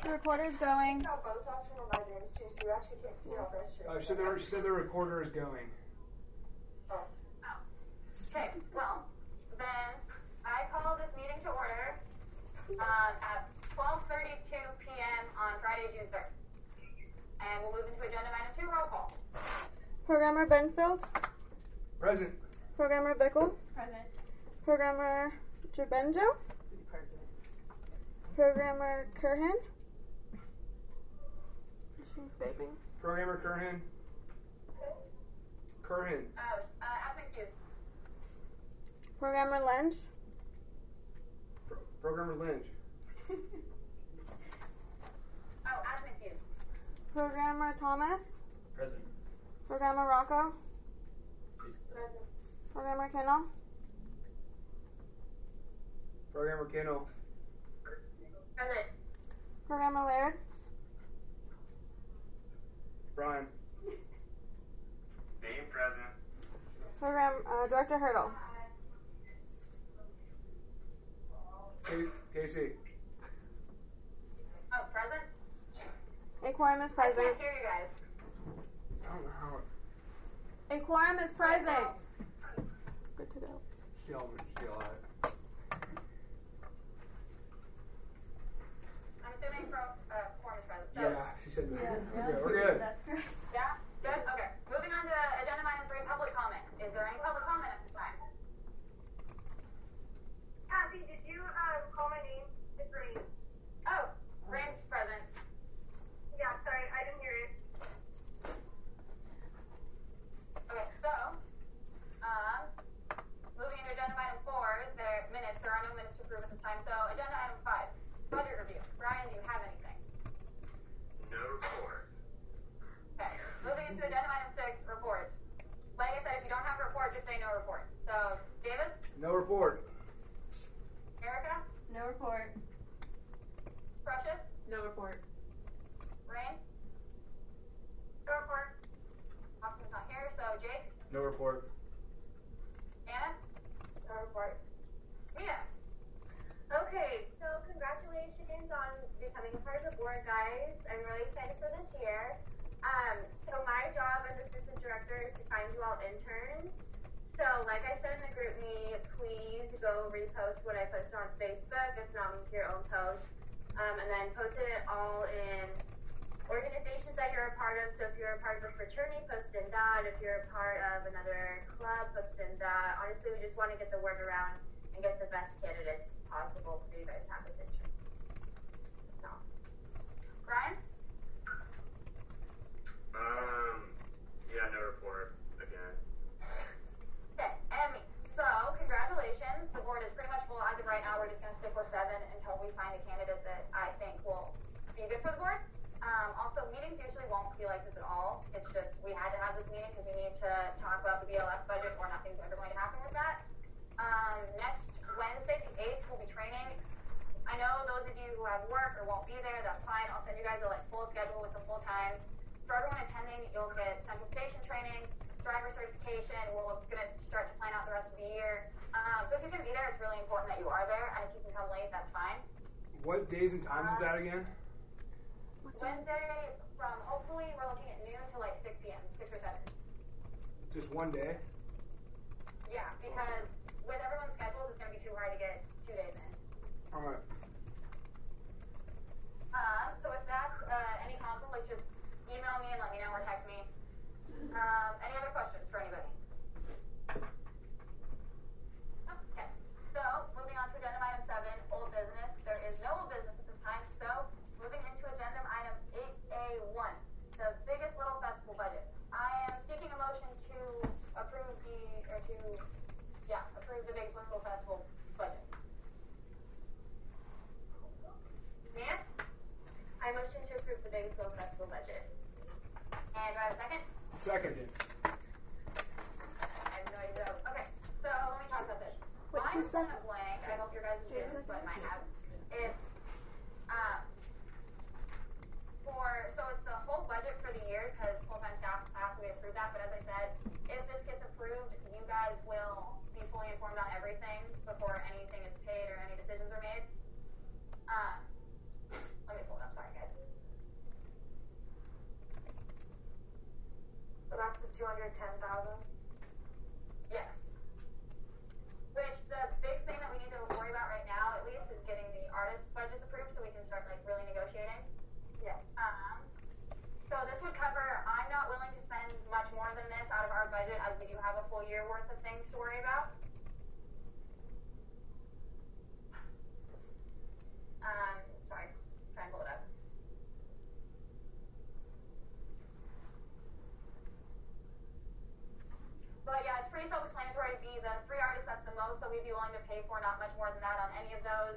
The recorder's going. No, Botox from my migraines too, so you actually can't see how frustrated. She said the recorder is going. Oh. Okay, well, then I call this meeting to order at 12:32 p.m. on Friday, June 3rd. And we'll move into agenda item 2, roll call. Programmer Benfield. Present. Programmer Bickle. Present. Programmer Jabenjo. Present. Programmer Curhan. Is she escaping? Programmer Curhan. Curhan. Absent excuse. Programmer Lynch. Programmer Lynch. Absent excuse. Programmer Thomas. Present. Programmer Rocco. Present. Programmer Kendall. Programmer Kendall. Present. Programmer Laird. Brian. Name present. Director Hurdle. Casey. Present. A quorum is I present. can't hear you guys. I don't know how A quorum is present. Good to go. she'll at it. I'm assuming quorum is present. So, Yeah, she said that. We're good. That's correct. Yeah? Good? Okay. Moving on to agenda item 3, public comment. Is there any public comment at this time? Kathy, did you call my name? It's Rain. Oh, Rain's present. Yeah, sorry, I didn't hear it. Okay, so, moving into agenda item 4, there are no minutes to approve at this time. So, agenda item 5, budget review. Brian, do you have anything? No report. Okay. Moving into agenda item 6, reports. Like I said, if you don't have a report, just say no report. So, Davis? No report. Erica? No report. Precious? No report. Rain? No report. Austin's not here, so Jake? No report. Anna? No report. Mia? Okay, so congratulations on becoming a part of the board, guys. I'm really excited for this year. So my job as assistant director is to find you all interns. So like I said in the group meet, please go repost what I posted on Facebook, if not with your own post. And then post it all in organizations that you're a part of. So if you're a part of a fraternity, post it in that. If you're a part of another club, post it in that. Honestly, we just want to get the word around and get the best candidates possible for you guys to have as interns. No. Brian? Yeah, no report again. Okay, and me. So, congratulations. The board is pretty much full as of right now. We're just going to stick with 7 until we find a candidate that I think will be good for the board. Also, meetings usually won't feel like this at all. It's just we had to have this meeting because we need to talk about the BLS budget or nothing's ever going to happen with that. Next Wednesday, the 8th, we'll be training. I know those of you who have work or won't be there, that's fine. I'll send you guys a full schedule with the full times. For everyone attending, you'll get Central Station training, driver certification. We're going to start to plan out the rest of the year. So if you can be there, it's really important that you are there. And if you can come late, that's fine. What days and times is that again? Wednesday, from hopefully we're looking at noon to 6 p.m., 6 or 7. Just one day? Yeah, because with everyone's schedules, it's going to be too hard to get 2 days in. All right. So if that's any conflict, just email me and let me know or text me. Any other questions for anybody? Okay. So moving on to agenda item 7, old business. There is no old business at this time. So moving into agenda item 8A1, the biggest little festival budget. I am seeking a motion to approve the biggest little festival budget. Mia? I motion to approve the Vegas Little Festival budget. And do I have a second? Seconded. I have no idea. Okay, so let me talk about this. Wait, Mine's who's kind second? of blank. I hope your guys' is, but mine have. It's it's the whole budget for the year because full-time staff has to be approved that. But as I said, if this gets approved, you guys will be fully informed on everything before anything is paid or any decisions are made. Let me pull it up. Sorry, guys. 210,000. Yes. Which the big thing that we need to worry about right now, at least, is getting the artist budgets approved so we can start like really negotiating. Yeah. So this would cover. I'm not willing to spend much more than this out of our budget, as we do have a full year worth of things to worry about. Sorry, try and pull it up. But yeah, it's pretty self-explanatory. The 3 artists, that's the most that we'd be willing to pay for. Not much more than that on any of those.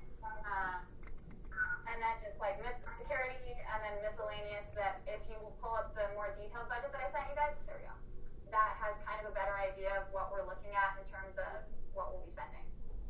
And then just like security and then miscellaneous. That if you pull up the more detailed budget that I sent you guys, there we go. That has kind of a better idea of what we're looking at in terms of what we'll be spending.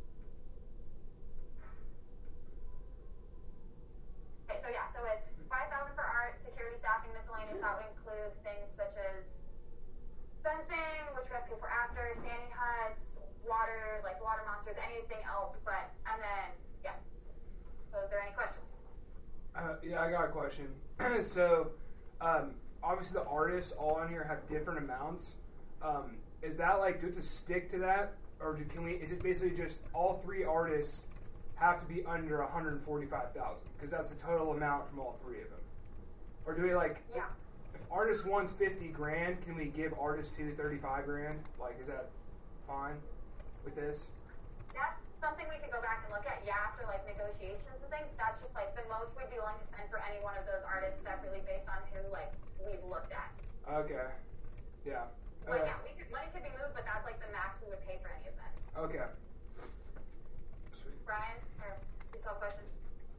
Okay, so yeah, so it's 5,000 for art, security, staffing, miscellaneous. That would include things such as fencing, which we have to pay for after, standing huts, water, like water monsters, anything else. But and then yeah. So is there any questions? Yeah, I got a question. So, obviously the artists all on here have different amounts. Is that like, do we have to stick to that, or can we? Is it basically just all 3 artists have to be under 145,000 because that's the total amount from all 3 of them? Or do we like? Yeah. If artist one's 50 grand, can we give artist 2 35 grand? Like, is that fine with this? That's something we could go back and look at, after like negotiations and things. That's just like the most we'd be willing to spend for any one of those artists separately based on who like we've looked at. Okay. Yeah. Like money could be moved, but that's like the max we would pay for any of them. Okay. Sweet. Brian, or you still have questions?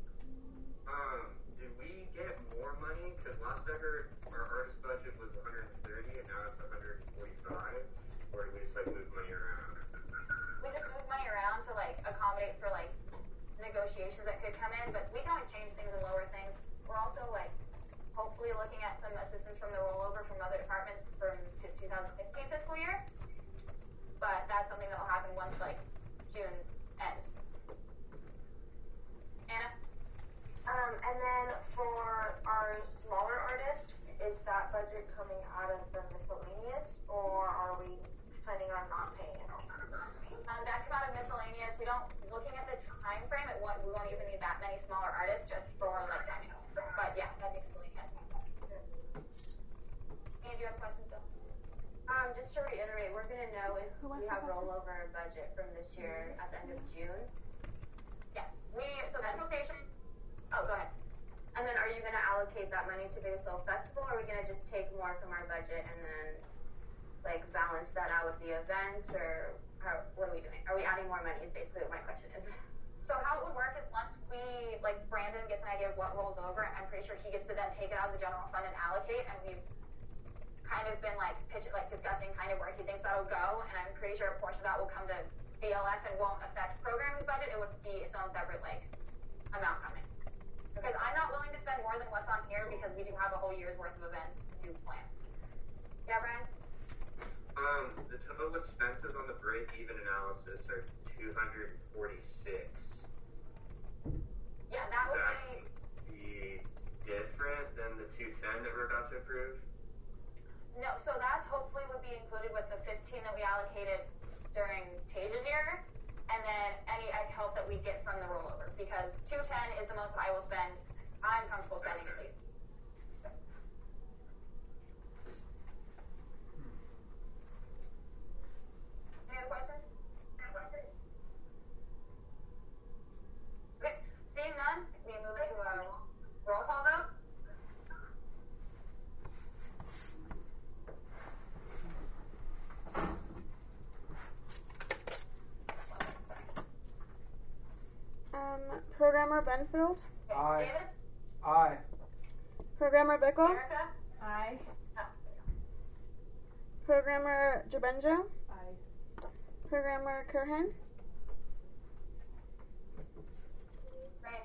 Did we get more money? Because last I heard, our artist budget was 130, and now it's 145. Or did we just like move money around? We just move money around to like accommodate for like negotiations that could come in, but we can always change things and lower things. We're also like hopefully looking at some assistance from the rollover from other departments from 2015 fiscal year. But that's something that will happen once like June ends. Anna? And then for our smaller artists, is that budget coming out of the miscellaneous, or are we planning on not paying it all? That come out of miscellaneous. We don't, looking at the time frame, we won't even need that many smaller artists just for like timing. But yeah, that'd be miscellaneous. And do you have questions still? Just to reiterate, we're gonna know if we have rollover budget from this year at the end of June. Yes. So Central Station. Oh, go ahead. And then are you gonna allocate that money to Big Soul Festival, or are we gonna just take more from our budget and then like balance that out with the events, or what are we doing? Are we adding more money is basically what my question is. So how it would work is once we, like Brandon gets an idea of what rolls over, I'm pretty sure he gets to then take it out of the general fund and allocate, and we've kind of been like discussing kind of where he thinks that'll go, and I'm pretty sure a portion of that will come to BLF and won't affect programming budget. It would be its own separate like amount coming. Because I'm not willing to spend more than what's on here because we do have a whole year's worth of events to plan. Yeah, Brian? The total expenses on the break-even analysis are 246. Yeah, that Is would that be... different than the 210 that we're about to approve? No, so that's hopefully would be included with the 15 that we allocated during Tasia's year, and then any help that we get from the rollover, because 210 is the most I will spend. I'm comfortable spending at least. Any other questions? Okay, seeing none, we move into a roll call vote. Programmer Benfield, Okay, Aye. Davis? Aye. Programmer Bickle, Erica? Aye. Oh, Programmer Jabenjo, Aye. Programmer Kurhan, Rain.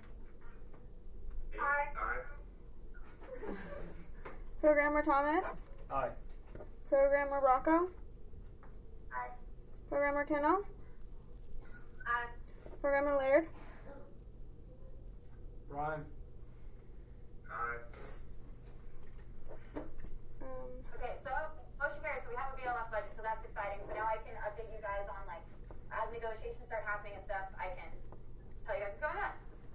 Aye. Programmer Thomas, Aye. Programmer Rocco, Aye. Programmer Kennel, Aye. Programmer Laird, Ryan. Aye. um, Okay, so guys on, like, as negotiations start happening and stuff, I can tell you guys what's going on.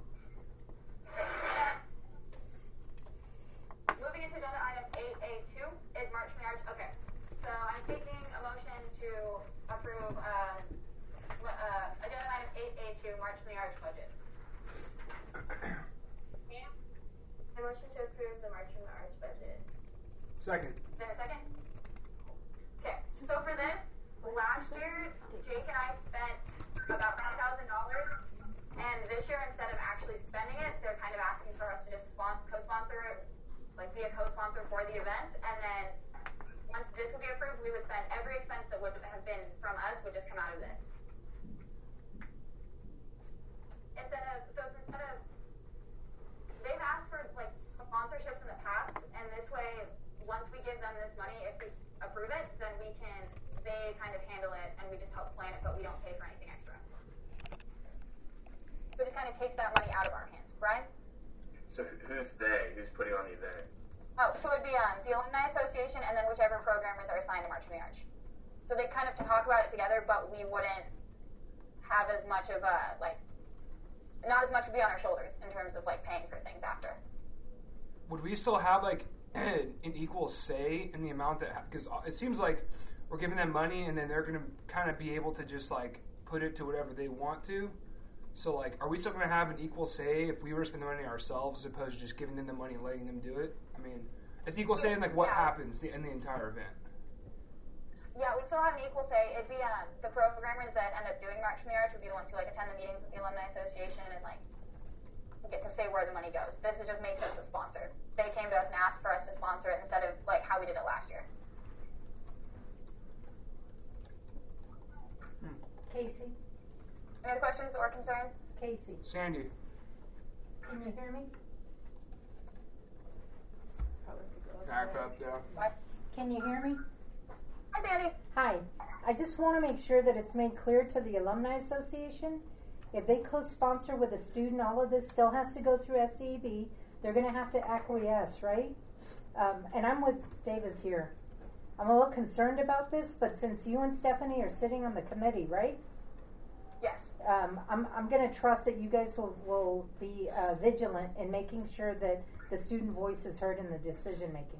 Moving into agenda item 8A2 is March Marriage. Okay, so I'm taking a motion to approve agenda item 8A2, March Marriage budget. Yeah. I motion to approve the March and Arts budget. Second. Is there a second? Okay, so for this, last year, Jake and I spent about $10,000, and this year, instead of actually spending it, they're kind of asking for us to just co-sponsor it, like be a co-sponsor for the event, and then once this would be approved, we would spend every expense that would have been from us would just come out of this. They've asked for like sponsorships in the past, and this way, once we give them this money, if we approve it, then they kind of handle it, and we just help plan it, but we don't pay for anything extra. So it just kind of takes that money out of our hands. Brian? So who's they? Who's putting on the event? Oh, so it would be the Alumni Association, and then whichever programmers are assigned to March Marriage. So they kind of talk about it together, but we wouldn't have as much of a, like, not as much would be on our shoulders in terms of, like, paying for things after. Would we still have, like, an equal say in the amount that, because it seems like we're giving them money and then they're going to kind of be able to just, like, put it to whatever they want to. So, like, are we still going to have an equal say if we were to spend the money ourselves as opposed to just giving them the money and letting them do it? I mean, it's an equal say in, like, what happens in the entire event. Yeah, we'd still have an equal say. It'd be the programmers that end up doing March Marriage would be the ones who, like, attend the meetings with the Alumni Association and, like, get to say where the money goes. This is just makes us a sponsor. They came to us and asked for us to sponsor it instead of, like, how we did it last year. Casey? Any other questions or concerns? Casey, Sandy. can you hear me? Back up, yeah. What? Can you hear me? Hi, Sandy. Hi. I just want to make sure that it's made clear to the Alumni Association. If they co-sponsor with a student, all of this still has to go through SEB. They're going to have to acquiesce, right? And I'm with Davis here. I'm a little concerned about this, but since you and Stephanie are sitting on the committee, right? Yes. I'm going to trust that you guys will be vigilant in making sure that the student voice is heard in the decision making.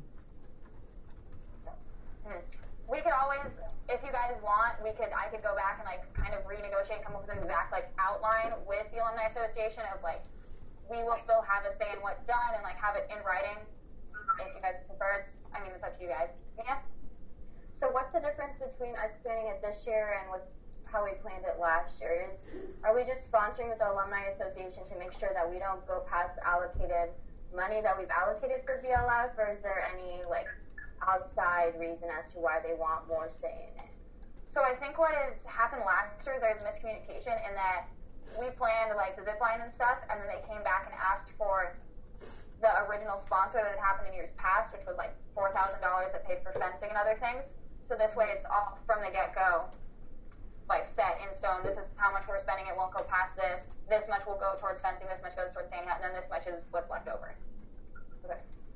We could always, if you guys want, I could go back and, like, kind of renegotiate, come up with an exact, like, outline with the Alumni Association of, like, we will still have a say in what's done and, like, have it in writing if you guys prefer. It's up to you guys. Yeah? So what's the difference between us planning it this year and how we planned it last year? Are we just sponsoring with the Alumni Association to make sure that we don't go past allocated money that we've allocated for BLF, or is there any, like, outside reason as to why they want more say in it? So I think what has happened last year is there's miscommunication in that we planned, like, the zip line and stuff, and then they came back and asked for the original sponsor that had happened in years past, which was, like, $4,000 that paid for fencing and other things. So this way it's all from the get-go, like, set in stone. This is how much we're spending. It won't go past this. This much will go towards fencing. This much goes towards standing out, and then this much is what's left over. Okay.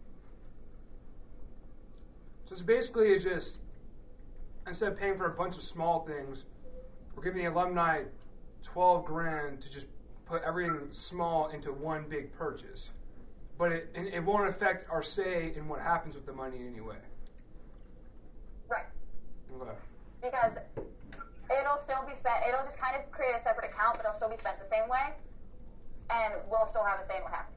So it's basically just, instead of paying for a bunch of small things, we're giving the alumni $12,000 to just put everything small into one big purchase. But it won't affect our say in what happens with the money anyway. Right. Okay. Because it'll still be spent, it'll just kind of create a separate account, but it'll still be spent the same way, and we'll still have a say in what happens.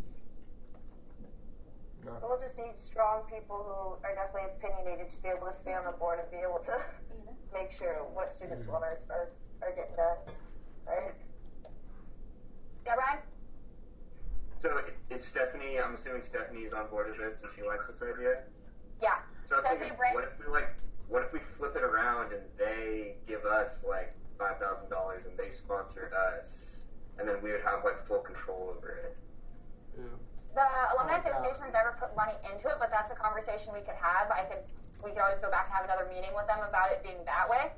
Okay. We'll just need strong people who are definitely opinionated to be able to stay on the board and be able to make sure what students want are getting done. Right? Yeah, Brian? So is Stephanie? I'm assuming Stephanie is on board with this and she likes this idea. Yeah. So I was Stephanie thinking, Bray. what if we flip it around and they give us like $5,000 and they sponsor us, and then we would have like full control over it. Yeah. The Alumni Association's never put money into it, but that's a conversation we could have. We could always go back and have another meeting with them about it being that way.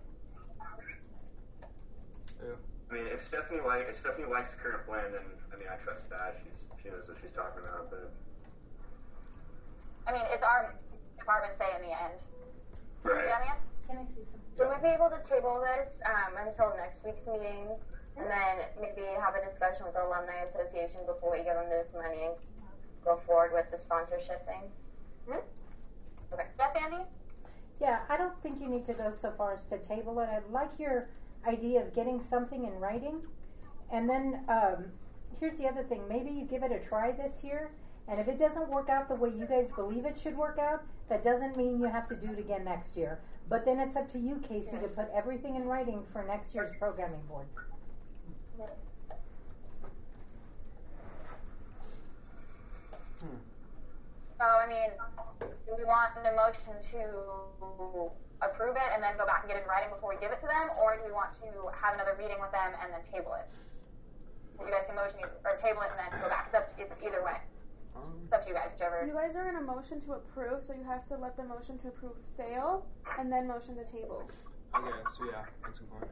Yeah. I mean, if Stephanie likes the current plan, then I trust that she knows what she's talking about. But I mean, it's our department say in the end. right. Yeah, man? Can I say something? Would we be able to table this until next week's meeting, and then maybe have a discussion with the Alumni Association before we give them this money and go forward with the sponsorship thing? Okay. Yes, Andy? Yeah, I don't think you need to go so far as to table it. I like your idea of getting something in writing. And then here's the other thing. Maybe you give it a try this year, and if it doesn't work out the way you guys believe it should work out, that doesn't mean you have to do it again next year. But then it's up to you, Casey, to put everything in writing for next year's programming board. So, I mean, do we want an emotion to approve it and then go back and get it in writing before we give it to them, or do we want to have another meeting with them and then table it? You guys can motion or table it and then go back. It's either way. It's up to you guys, whichever. You guys are in a motion to approve, so you have to let the motion to approve fail, and then motion to table. Okay, so yeah, that's important.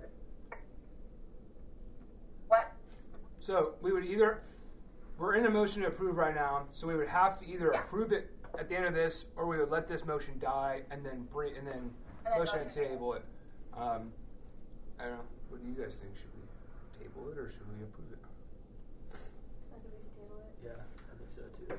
What? So we would we're in a motion to approve right now, so we would have to either approve it at the end of this, or we would let this motion die and then motion to table it. I don't know. What do you guys think? Should we table it or should we approve it? I think we should table it. Yeah, I think so too.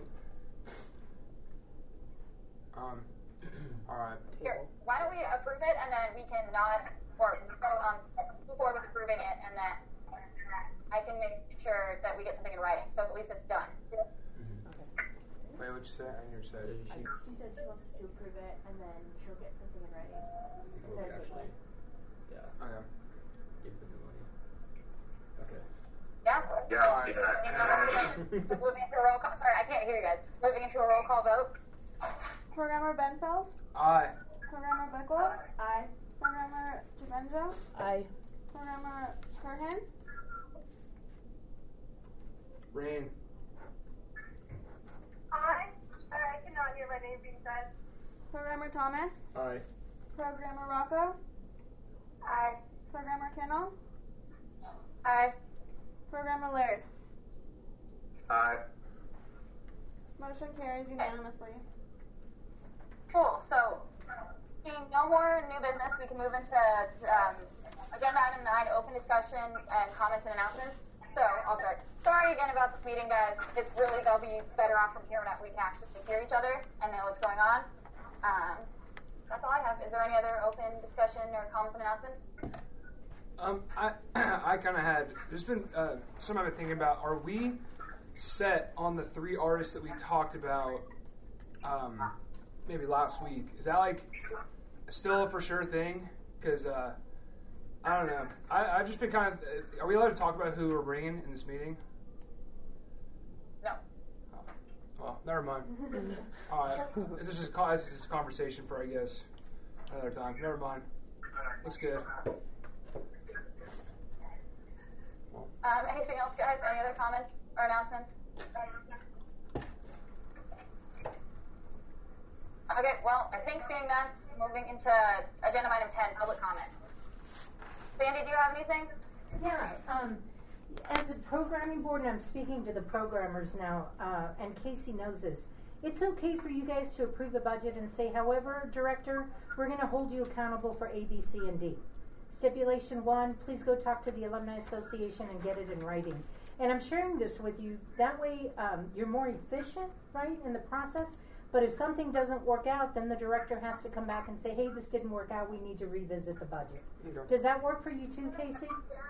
All right. Here, why don't we approve it and then we can move forward with approving it, and then I can make sure that we get something in writing, so at least it's done. Wait, what'd you say? I didn't hear you say. So she, She said she wants us to approve it, and then she'll get something in writing. we actually, yeah, Okay. give them the money. Okay. Yeah? Yeah, let's do that. Moving into a roll call. Sorry, I can't hear you guys. Moving into a roll call vote. Programmer Benfeld? Aye. Programmer Bickle? Aye. Programmer Javenja? Aye. Programmer Kerhan? Rain. I cannot hear my name being said. Programmer Thomas? Aye. Programmer Rocco? Aye. Programmer Kennel? Aye. Programmer Laird? Aye. Motion carries unanimously. Cool. So, seeing no more new business, we can move into agenda item 9, open discussion and comments and announcements. So, I'll start. Sorry again about this meeting, guys. It's really, they'll be better off from here when we can actually hear each other and know what's going on. That's all I have. Is there any other open discussion or comments and announcements? I kind of had. There's been some I've been thinking about. Are we set on the 3 artists that we talked about maybe last week? Is that like still a for sure thing? Because I don't know. I've just been kind of. Are we allowed to talk about who we're bringing in this meeting? No. Oh, well, never mind. All right. This is just conversation for, I guess, another time. Never mind. Looks good. Anything else, guys? Any other comments or announcements? Okay, well, I think seeing none, moving into agenda item 10, public comment. Sandy, do you have anything? Yeah, as a programming board, and I'm speaking to the programmers now, and Casey knows this, it's okay for you guys to approve the budget and say, however, director, we're going to hold you accountable for A, B, C, and D. Stipulation 1, please go talk to the Alumni Association and get it in writing. And I'm sharing this with you, that way you're more efficient, right, in the process. But if something doesn't work out, then the director has to come back and say, hey, this didn't work out, we need to revisit the budget. Okay. Does that work for you too, Casey?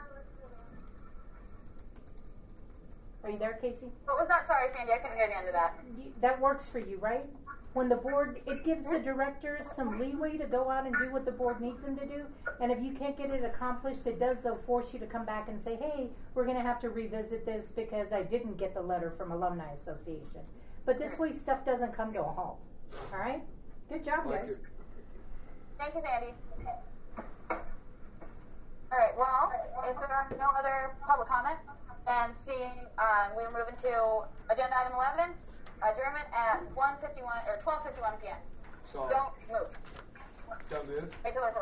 Are you there, Casey? What was that? Sorry, Sandy, I couldn't hear the end of that. That works for you, right? When the board, it gives the directors some leeway to go out and do what the board needs them to do. And if you can't get it accomplished, it does, they'll force you to come back and say, hey, we're going to have to revisit this because I didn't get the letter from Alumni Association. But this way, stuff doesn't come to a halt. All right? Good job, guys. Thank you, Sandy. All right, well, if there are no other public comment, then seeing we will move into agenda item 11, adjournment at 1:51 or 12:51 p.m. So, Don't move. don't move. Wait till the